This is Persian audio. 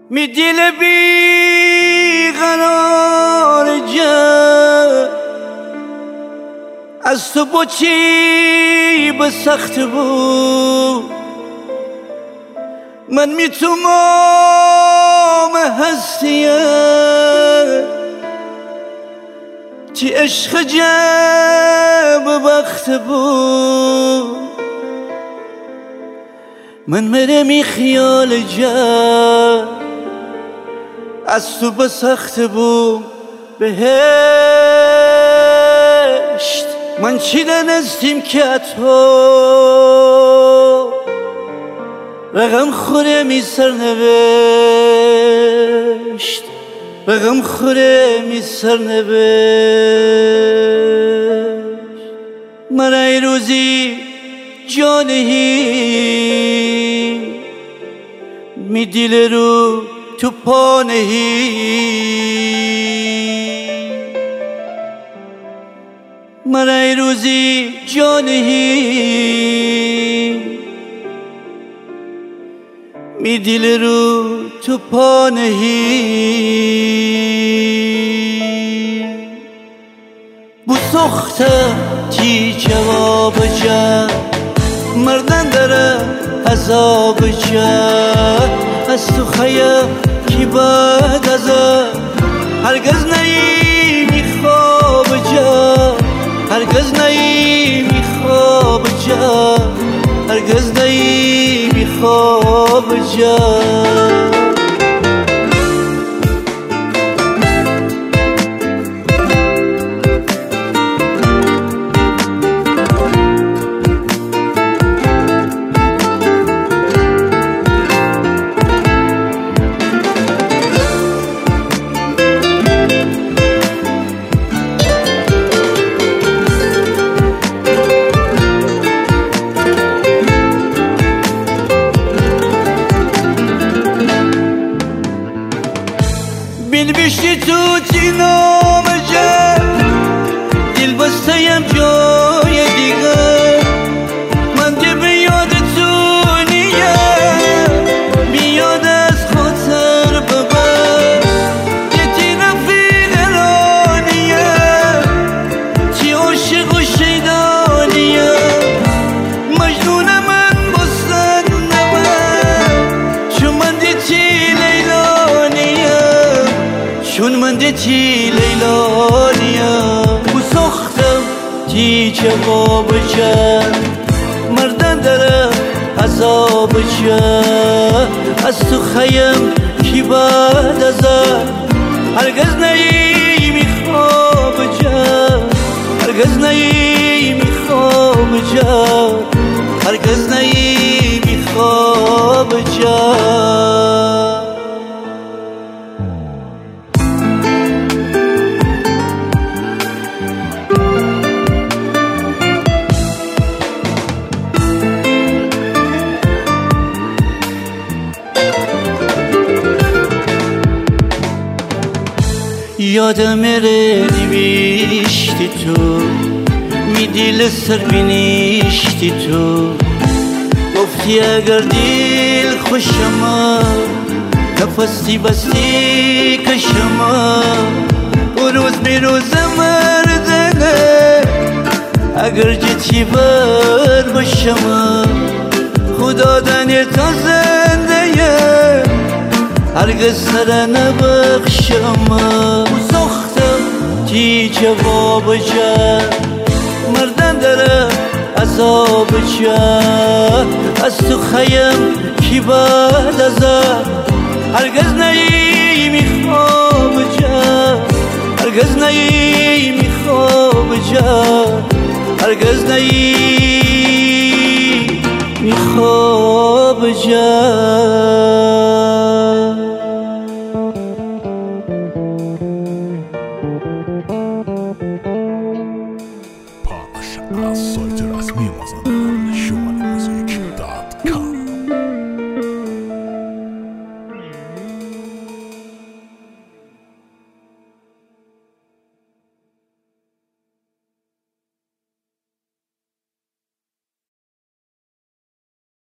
می دل بی قرار جا از تو با چی به سخت بود من می تو مام هستیم تی عشق جمع وقت بود من مرم این خیال جا از تو به سخت بود بهشت من چی دانستیم که تو رقم خورمی سرنوشت رقم خورمی سرنوشت من ای روزی جانهی می دل رو تو پانهی من ای روزی جانهی می دل رو تو پانهی بو سخته تی جواب جا مردن داره عذاب جا از تو خیام کی بعد از هرگز نیمی خواب جا هرگز نیمی خواب جا هرگز نیمی خواب جا بشتی تو تینام جا دل بستیم جای دیگه من که به یاد تو نیم بیاد از خاطر ببر یه تی رفیق رانیم تی عاشق و شیدانیم مجنون من بستن نمیم چون من دیتی لیلانیم چون من دیتی لیلانیم بو سختم تی جواب جا مردن داره عذاب جا از تو خیم کی بعد از هرگز نیمی خواب جا هرگز نیمی خواب جا هرگز نیمی خواب جا یادم نوشتی تو می دل سر بینیشتی تو گفتی اگر دل خوشم نفسی بستی کشم و روز بی روز مردنه اگر جتی بر باشم خدا دنی تا زنده هرگز سر نبخشم سختم تی جواب جا مردن داره عذاب جا از تو خیم کی بعد از هرگز نیمی خواب جا هرگز نیمی خواب جا هرگز نیمی خواب جا از سایت رسمی مازندران